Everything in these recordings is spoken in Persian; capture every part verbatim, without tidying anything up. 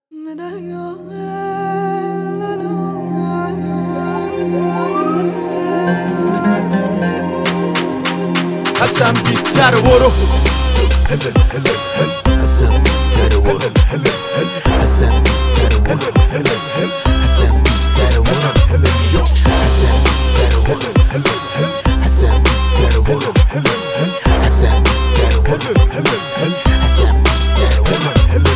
حسن بیتر برو هل هل هل حسن بیتر برو هل هل حسن بیتر برو هل هل حسن بیتر برو هل هل حسن بیتر برو هل هل حسن بیتر برو هل هل حسن بیتر برو هل هل حسن بیتر برو هل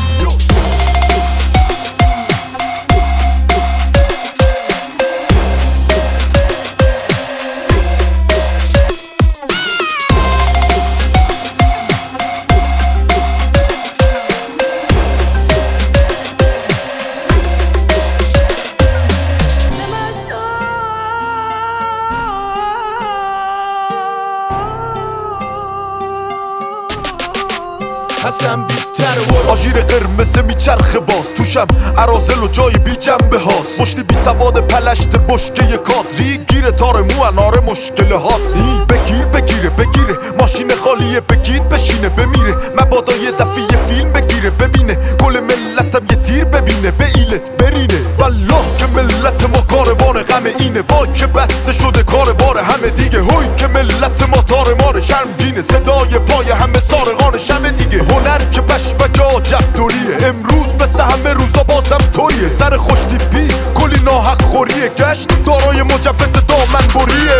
حسن بیتر برو آژیر قرمز میچرخه باز توشم عرازل و جای بی جنبه هاست مشتی بی سواد پلشت بشکه کادری گیره تار مو اناره مشکل هات این بگیر بگیره بگیره ماشین خالیه بگید بشینه بمیره مبادا یه دفعه فیلم بگیره ببینه گل ملتم یه تیر ببینه به ایلت برینه والله که ملت ما کاروان غم اینه وای که بسته شده کار بار همه دیگه هوی که ملت ما تار مار شرمگینه صدای پای همه سارقان شب دیگه هنر که بشبک آجب دوریه امروز مثل همه روزا بازم تویه سر خوشتیپی کلی ناحق خوریه گشت دارای مجوز دامن بریه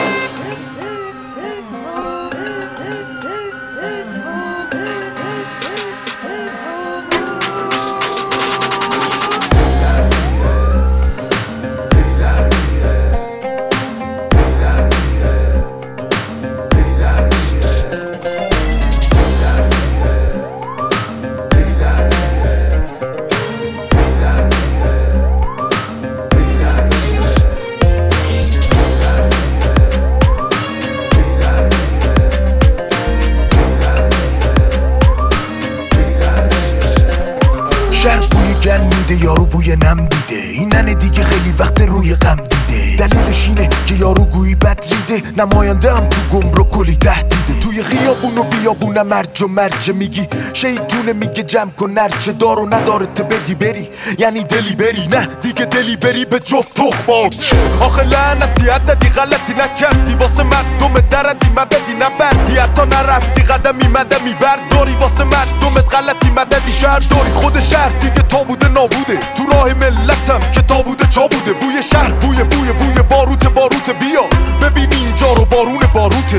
شهر بوی گن میده یارو بوی نم دیده اینن دیگه خیلی وقت روی غم دیده دلیلش اینه که یارو گویی بد ریده نماینده هم تو گمرو کلی تهدیده توی خیابون و بیابون مرج و مرج میگی شیطونه میگه جمع کن نرچه دار و نداره ته بدی بری یعنی دلی بری نه دیگه دلی بری به جفت تخمات آخه لعنتی عددی غلطی نکردی واسه مردم درندی مددی نبردی حتی نرفتی قدمی مدمی برداری واسه مردمت غلطی مددی شهر داری خود شهر دیگه تابوده نابوده تو راه ملتم که تابوده چا بوده بوی شهر بوی بوی بوی باروت باروت بیا ببین اینجا رو بارون باروته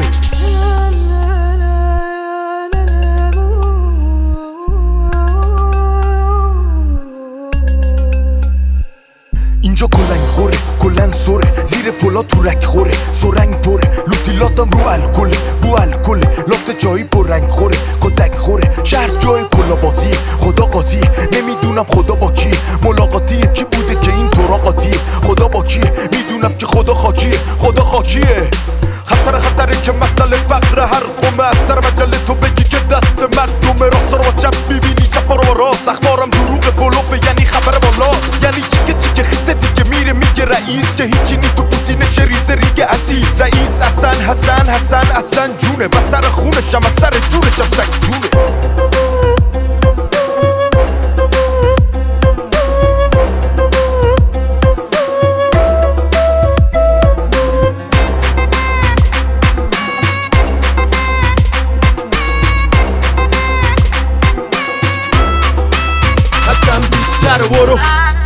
اینجا کلنگ خوره کلن سوره زیر پلا تو رک خوره سرنگ پره لوتیلاتم رو الکله بو الکله لات جایی پر رنگ خوره کتک خوره شهر جای کلا بازیه خدا قاضیه نمیدونم خدا با کیه ملاقاتیه کی بوده که این طورا قاطیه خدا با کیه میدونم که خدا خاکیه خدا خاکیه خطر خطره که مسئله فقر هر قومه از سر مجله تو بگی که دست مردم راست رو با چپ میبینی چپ رو با راست اخبارم دروغ بلوفه یعنی خبر بالا یعنی چیکه چیکه خیته دیگه میره میگه رئیس که هیچی نی تو پوتینه که ریزه ریگه عزیز رئیس حسن حسن حسن حسن جونه بدتر خونشم از سر جونشم سک جونه حسن بیتر برو